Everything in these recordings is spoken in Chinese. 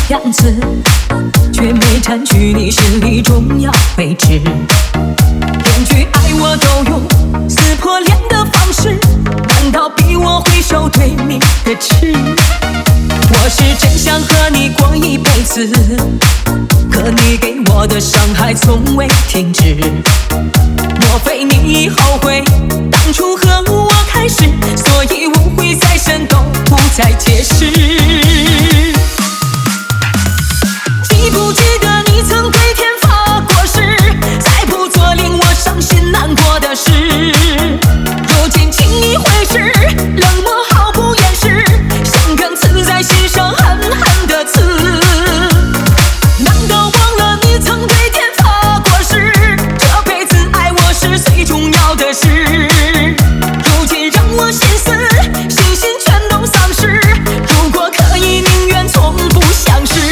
样子，却没占据你心里重要位置。连句爱我都用撕破脸的方式，难道逼我挥手对你的痴？我是真想和你过一辈子，可你给我的伤害从未停止。莫非你后悔当初和我开始，所以误会再深都不再解释。记不记得你曾对天发过誓，再不做令我伤心难过的事。如今轻易回事，冷漠毫不掩饰，像根刺在心上狠狠的刺。难道忘了你曾对天发过誓，这辈子爱我是最重要的事。如今让我心思信心全都丧失，如果可以宁愿从不相识。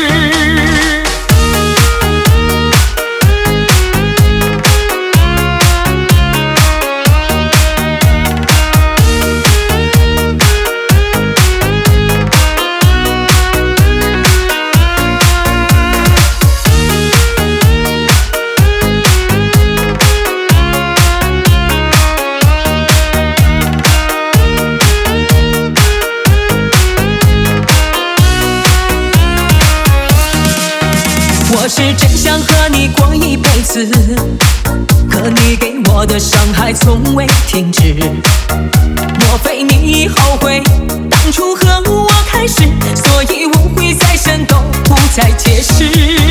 我是真想和你过一辈子，可你给我的伤害从未停止。莫非你后悔当初和我开始，所以误会再深都不再解释。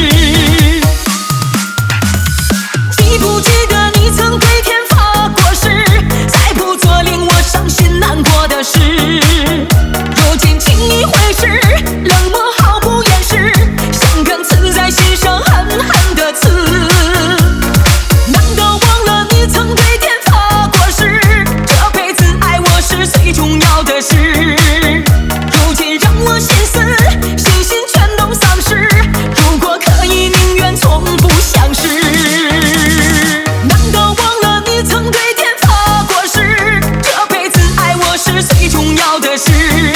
记不记得你曾对天发过誓，再不做令我伤心难过的事。如今轻易回事，冷漠毫不掩饰，像根刺在心上狠狠的刺。难道忘了你曾对天发过誓，这辈子爱我是最重要的事。如今让我心思信心全都丧失，如果可以宁愿从不相识。难道忘了你曾对天发过誓，这辈子爱我是最重要的事。